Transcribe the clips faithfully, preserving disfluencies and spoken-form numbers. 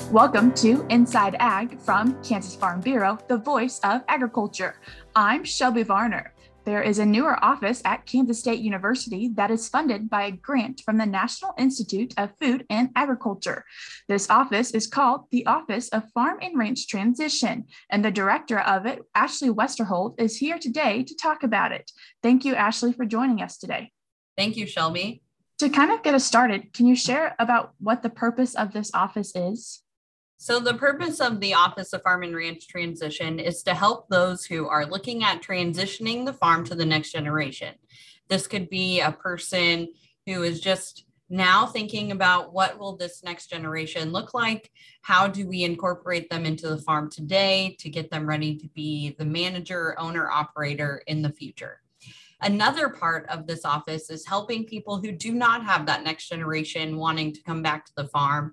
Welcome to Inside Ag from Kansas Farm Bureau, the voice of agriculture. I'm Shelby Varner. There is a newer office at Kansas State University that is funded by a grant from the National Institute of Food and Agriculture. This office is called the Office of Farm and Ranch Transition, and the director of it, Ashley Westerholt, is here today to talk about it. Thank you, Ashley, for joining us today. Thank you, Shelby. To kind of get us started, can you share about what the purpose of this office is? So the purpose of the Office of Farm and Ranch Transition is to help those who are looking at transitioning the farm to the next generation. This could be a person who is just now thinking about what will this next generation look like? How do we incorporate them into the farm today to get them ready to be the manager, owner, operator in the future? Another part of this office is helping people who do not have that next generation wanting to come back to the farm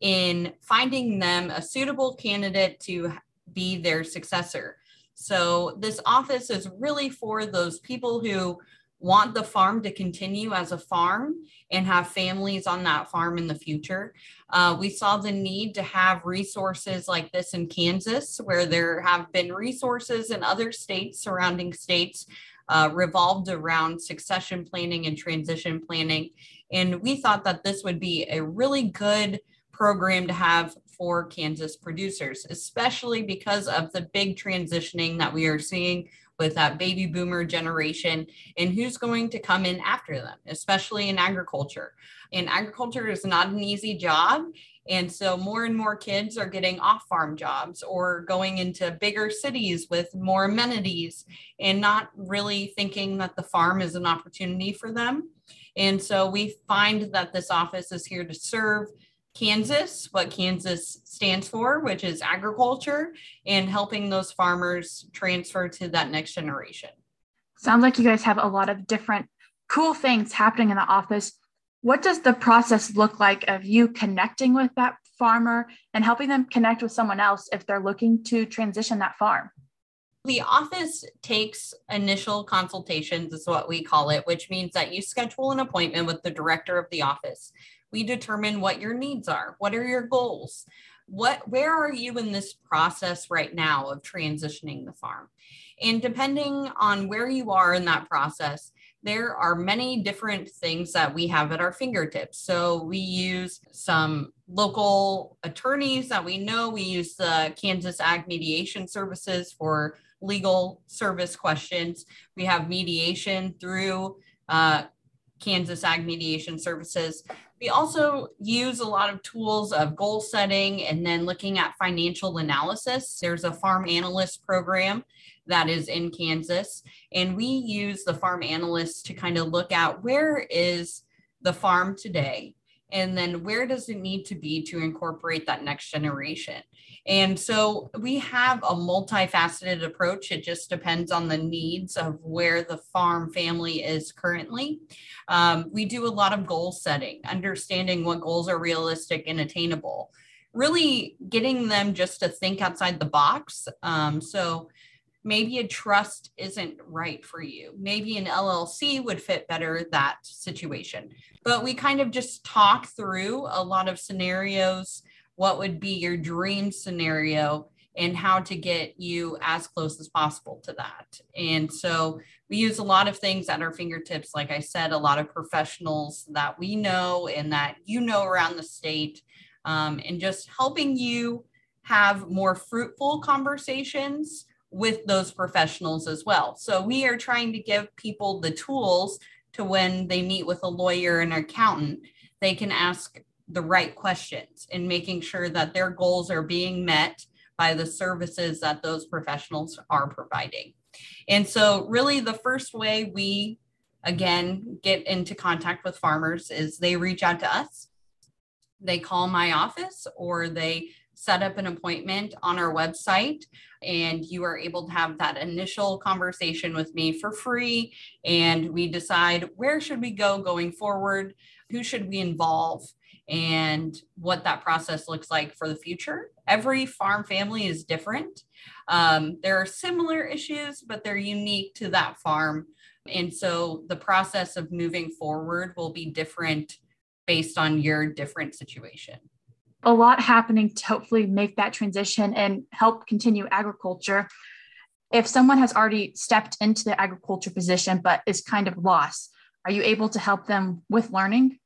in finding them a suitable candidate to be their successor. So this office is really for those people who want the farm to continue as a farm and have families on that farm in the future. Uh, we saw the need to have resources like this in Kansas, where there have been resources in other states, surrounding states, uh, revolved around succession planning and transition planning. And we thought that this would be a really good program to have for Kansas producers, especially because of the big transitioning that we are seeing with that baby boomer generation and who's going to come in after them, especially in agriculture. And agriculture is not an easy job. And so more and more kids are getting off-farm jobs or going into bigger cities with more amenities and not really thinking that the farm is an opportunity for them. And so we find that this office is here to serve Kansas, what Kansas stands for, which is agriculture, and helping those farmers transfer to that next generation. Sounds like you guys have a lot of different cool things happening in the office. What does the process look like of you connecting with that farmer and helping them connect with someone else if they're looking to transition that farm? The office takes initial consultations, is what we call it, which means that you schedule an appointment with the director of the office. We determine what your needs are. What are your goals? What, where are you in this process right now of transitioning the farm? And depending on where you are in that process, there are many different things that we have at our fingertips. So we use some local attorneys that we know. We use the Kansas Ag Mediation Services for legal service questions. We have mediation through uh, Kansas Ag Mediation Services. We also use a lot of tools of goal setting and then looking at financial analysis. There's a farm analyst program that is in Kansas, and we use the farm analysts to kind of look at where is the farm today, and then where does it need to be to incorporate that next generation. And so we have a multifaceted approach. It just depends on the needs of where the farm family is currently. Um, we do a lot of goal setting, understanding what goals are realistic and attainable, really getting them just to think outside the box. Um, so maybe a trust isn't right for you. Maybe an L L C would fit better that situation. But we kind of just talk through a lot of scenarios, what would be your dream scenario, and how to get you as close as possible to that. And so we use a lot of things at our fingertips. Like I said, a lot of professionals that we know and that you know around the state, um, and just helping you have more fruitful conversations with those professionals as well. So we are trying to give people the tools to when they meet with a lawyer and an accountant, they can ask the right questions and making sure that their goals are being met by the services that those professionals are providing. And so really the first way we, again, get into contact with farmers is they reach out to us, they call my office, or they set up an appointment on our website, and you are able to have that initial conversation with me for free. And we decide where should we go going forward, who should we involve, and what that process looks like for the future. Every farm family is different. Um, there are similar issues, but they're unique to that farm. And so the process of moving forward will be different based on your different situation. a lot happening to hopefully make that transition and help continue agriculture. If someone has already stepped into the agriculture position but is kind of lost, are you able to help them with learning?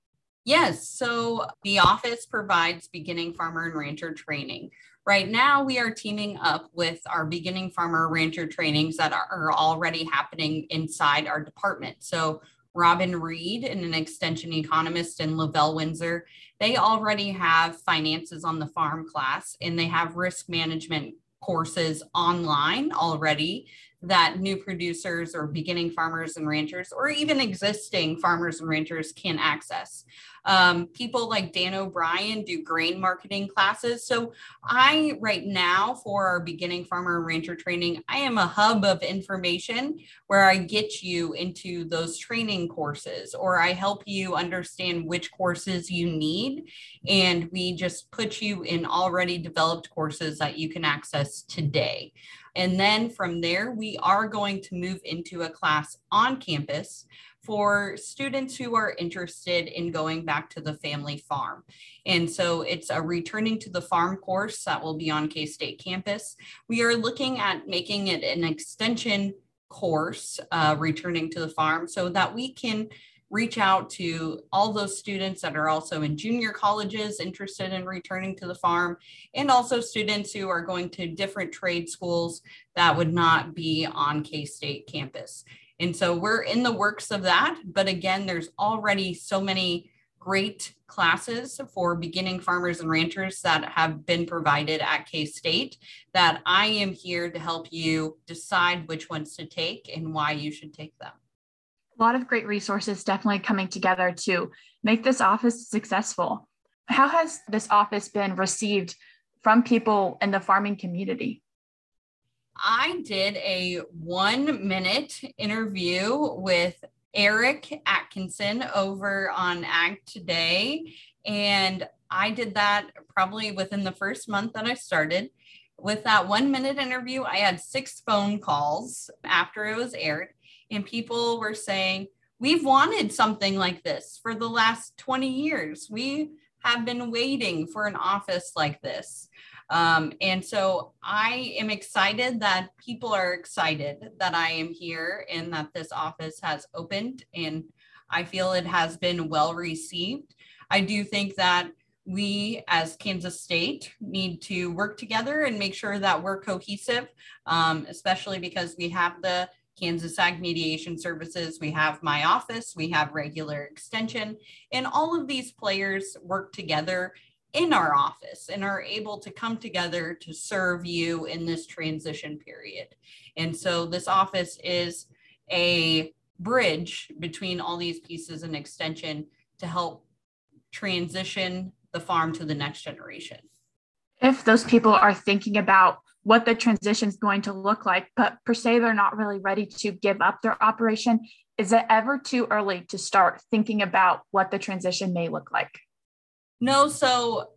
Yes, so the office provides beginning farmer and rancher training. Right now, we are teaming up with our beginning farmer rancher trainings that are already happening inside our department. So Robin Reed and an extension economist in Lavelle Windsor, they already have finances on the farm class, and they have risk management courses online already that new producers or beginning farmers and ranchers, or even existing farmers and ranchers, can access. Um, people like Dan O'Brien do grain marketing classes. So I, right now, for our beginning farmer and rancher training, I am a hub of information where I get you into those training courses, or I help you understand which courses you need. And we just put you in already developed courses that you can access today. And then from there, we are going to move into a class on campus for students who are interested in going back to the family farm. And so it's a returning to the farm course that will be on K-State campus. We are looking at making it an extension course, uh, returning to the farm, so that we can reach out to all those students that are also in junior colleges interested in returning to the farm, and also students who are going to different trade schools that would not be on K-State campus. And so we're in the works of that. But again, there's already so many great classes for beginning farmers and ranchers that have been provided at K-State that I am here to help you decide which ones to take and why you should take them. A lot of great resources definitely coming together to make this office successful. How has this office been received from people in the farming community? I did a one minute interview with Eric Atkinson over on Ag Today. And I did that probably within the first month that I started. With that one minute interview, I had six phone calls after it was aired. And people were saying, we've wanted something like this for the last twenty years. We have been waiting for an office like this. Um, and so I am excited that people are excited that I am here and that this office has opened. And I feel it has been well received. I do think that we as Kansas State need to work together and make sure that we're cohesive, um, especially because we have the Kansas Ag Mediation Services, we have my office, we have regular extension, and all of these players work together in our office and are able to come together to serve you in this transition period. And so this office is a bridge between all these pieces and extension to help transition the farm to the next generation. If those people are thinking about what the transition is going to look like, but per se, they're not really ready to give up their operation, is it ever too early to start thinking about what the transition may look like? No, so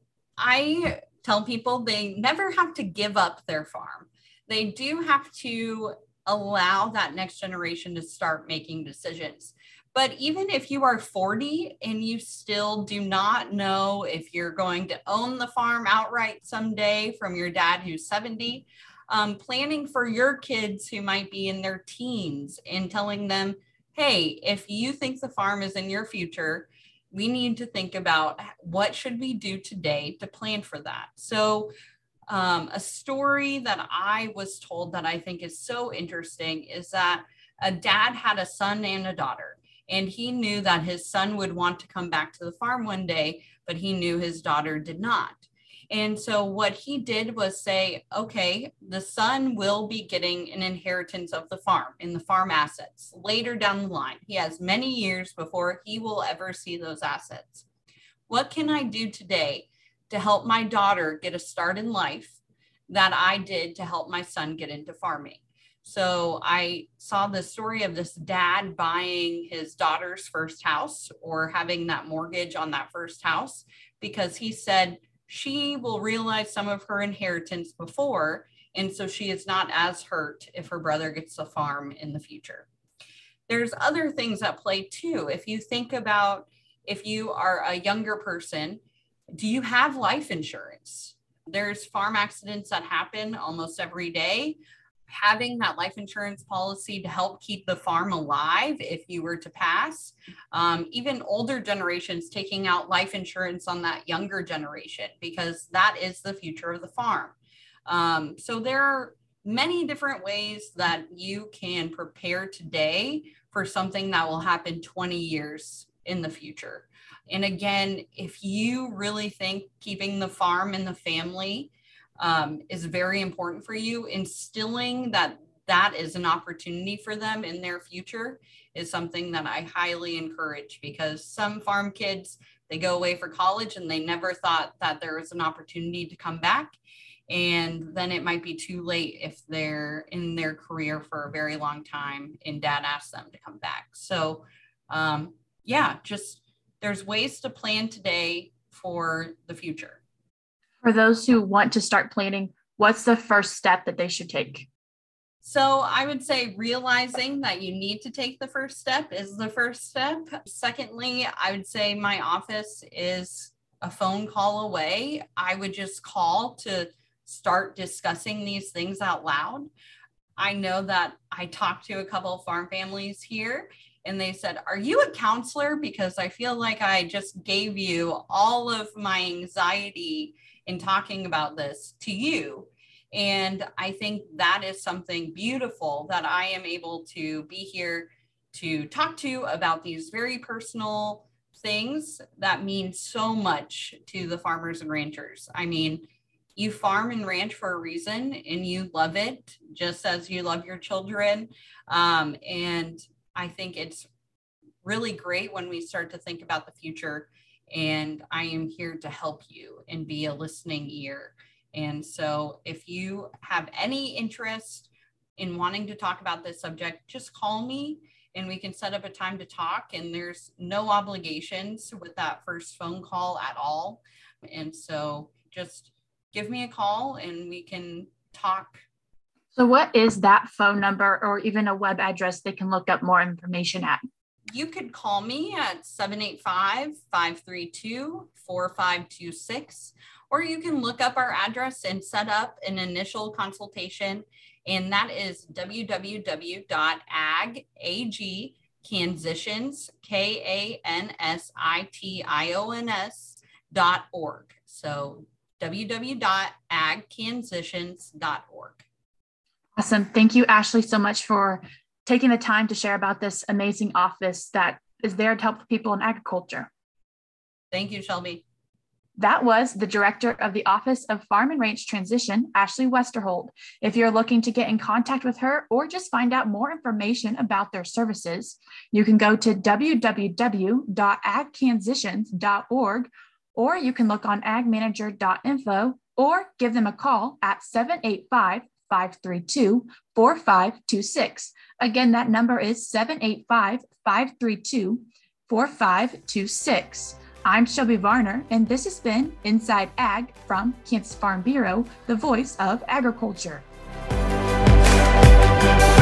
I tell people they never have to give up their farm. They do have to allow that next generation to start making decisions. But even if you are forty and you still do not know if you're going to own the farm outright someday from your dad who's seventy, um, planning for your kids who might be in their teens and telling them, hey, if you think the farm is in your future, we need to think about what should we do today to plan for that. So um, a story that I was told that I think is so interesting is that a dad had a son and a daughter. And he knew that his son would want to come back to the farm one day, but he knew his daughter did not. And so what he did was say, okay, the son will be getting an inheritance of the farm and the farm assets later down the line. He has many years before he will ever see those assets. What can I do today to help my daughter get a start in life that I did to help my son get into farming? So I saw the story of this dad buying his daughter's first house or having that mortgage on that first house because he said she will realize some of her inheritance before, and so she is not as hurt if her brother gets the farm in the future. There's other things at play too. If you think about if you are a younger person, Do you have life insurance? There's farm accidents that happen almost every day. Having that life insurance policy to help keep the farm alive if you were to pass. Um, even older generations taking out life insurance on that younger generation, because that is the future of the farm. Um, so there are many different ways that you can prepare today for something that will happen twenty years in the future. And again, if you really think keeping the farm in the family Um, is very important for you, instilling that that is an opportunity for them in their future is something that I highly encourage, because some farm kids, they go away for college and they never thought that there was an opportunity to come back. And then it might be too late if they're in their career for a very long time and dad asks them to come back. So um, yeah, just there's ways to plan today for the future. For those who want to start planning, what's the first step that they should take? So I would say realizing that you need to take the first step is the first step. Secondly, I would say my office is a phone call away. I would just call to start discussing these things out loud. I know that I talked to a couple of farm families here and they said, "Are you a counselor? Because I feel like I just gave you all of my anxiety in talking about this to you." And I think that is something beautiful that I am able to be here to talk to about these very personal things that mean so much to the farmers and ranchers. I mean, you farm and ranch for a reason and you love it just as you love your children. Um, and I think it's really great when we start to think about the future. And I am here to help you and be a listening ear. And so if you have any interest in wanting to talk about this subject, just call me and we can set up a time to talk. And there's no obligations with that first phone call at all. And so just give me a call and we can talk. So what is that phone number or even a web address they can look up more information at? You could call me at seven eight five, five three two, four five two six, or you can look up our address and set up an initial consultation. And that is w w w dot ag transitions, K A N S I T I O N S dot org. So w w w dot ag transitions dot org. Awesome. Thank you, Ashley, so much for taking the time to share about this amazing office that is there to help people in agriculture. Thank you, Shelby. That was the director of the Office of Farm and Ranch Transition, Ashley Westerhold. If you're looking to get in contact with her or just find out more information about their services, you can go to w w w dot ag transitions dot org, or you can look on ag manager dot info or give them a call at seven eight five, five three two, four five two six. Again, that number is seven eight five, five three two, four five two six. I'm Shelby Varner, and this has been Inside Ag from Kansas Farm Bureau, the voice of agriculture.